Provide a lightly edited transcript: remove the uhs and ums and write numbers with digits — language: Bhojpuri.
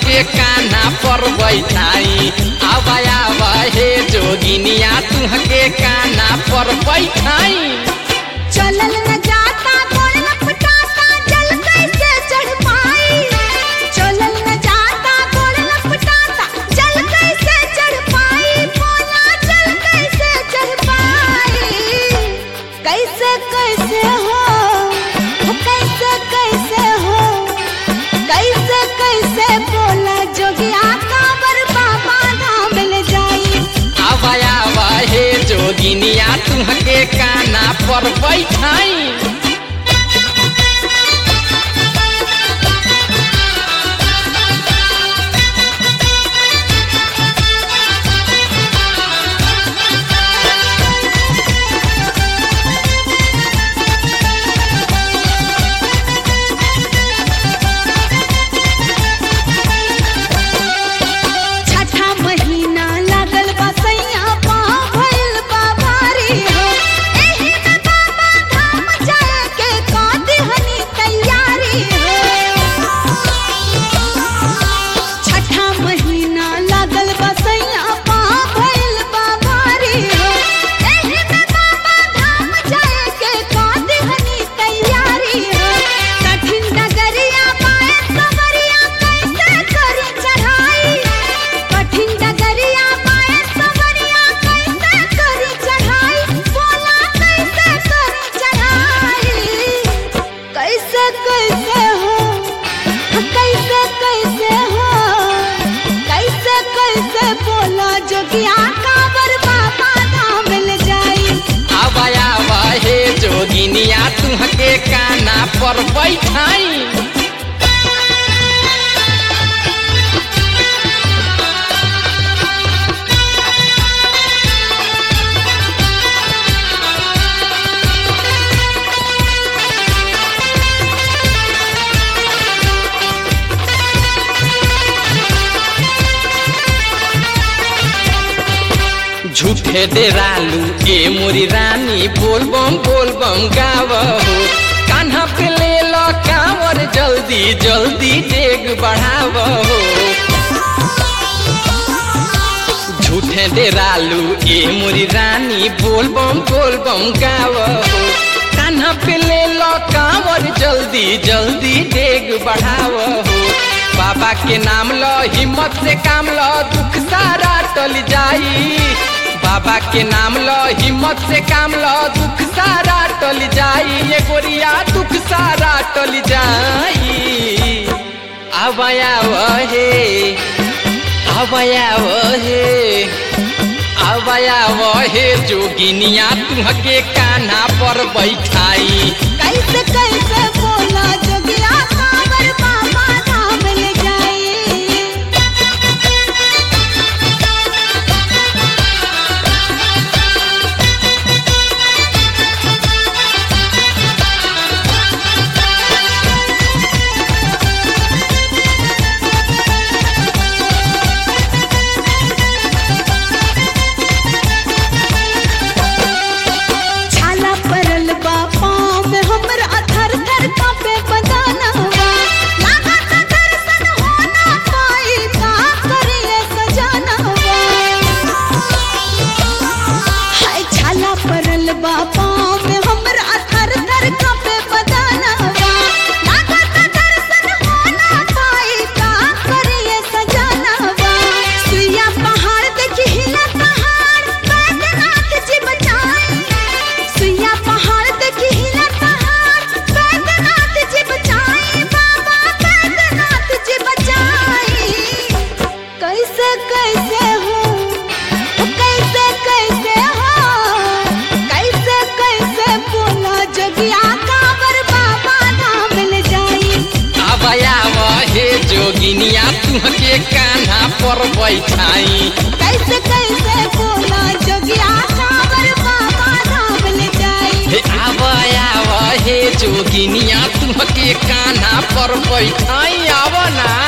तुहके कान्हा पर बैठाई। आवा आवा हे जोगिनिया तुहके कान्हा पर बैठाई। चलल न जाता गोड़ लपटाता जल कैसे चढ़ पाई। चलल न जाता गोड़ लपटाता जल कैसे चढ़ पाई। बोला जल कैसे चढ़ पाई। कैसे कैसे हो कैसे कैसे हो कैसे कैसे बोला जोगिया कांवर बाबा धाम ले जाई। आवा आवा हे जोगिनिया तुहके कान्हा पर बैठाई। छठा महीना लागल बा सैया पाँव भइल बा भारी हो। एही में बाबा धाम जाए के कादी हनी तैयारी हो। छठा महीना लागल बा सैया पाँव भइल बा भारी हो। एही में बाबा धाम जाए के कादी हनी तैयारी हो। कठिन डगरिया पाए सवरिया कैसे करी चढ़ाई। कठिन डगरिया पाए सवरिया कैसे करी चढ़ाई। बोला कैसे करी चढ़ाई। कैसे कैसे हो कैसे कैसे हो कैसे कैसे बोला जोगिया कांवर बाबा धाम ले जाई। आवा आवा हे जोगिनिया तुहके कान्हा पर बैठाई। झूठे डेरालू ए मोरी रानी बोलबम गावो। कान्हा पे ले लो कांवर जल्दी जल्दी डेग बढ़ावो। झूठे डेरालू ए मोरी रानी बोलबम गावो। कान्हा पे ले लो कांवर जल्दी जल्दी डेग बढ़ावो। बाबा के नाम लो हिम्मत से काम लो दुख सारा टल जाई। बाबा के नाम लो हिम्मत से काम लो दुख सारा टल जाई। ये गोरिया दुख सारा टल जाई। आवाया वहे आवाया वहे आवाया वहे जोगिनिया तुहके कान्हा पर बैठाई। कैसे कैसे बोला जोगिया कांवर बाबा धाम ले जाई। छाला परल बा पाँव में हमरा थर थर कांपे बदनवा। लागत दर्शन हो ना पाई का करिए सजनवा। हाय छाला परल बा पाँव में हमरा थर थर कांपे बदनवा। लागत दर्शन हो ना पाई का करिए सजनवा। सुइया पहाड़ देखी हिला पहाड़ बैद्यनाथ जी बचाई। सुइया पहाड़ देखी हिला पहाड़ बैद्यनाथ जी बचाई। बाबा बैद्यनाथ जी बचाई। कैसे कैसे हो कैसे कैसे हो कैसे कैसे बोला जोगिया कांवर बाबा धाम ले जाई। आवा आवा हे जोगिनिया तुहके कान्हा पर बैठाई। कैसे कैसे बोला जोगिया कांवर बाबा धाम ले जाई। हे आवा आवा हे जोगिनिया तुहके कान्हा पर बैठाई। आवा ना।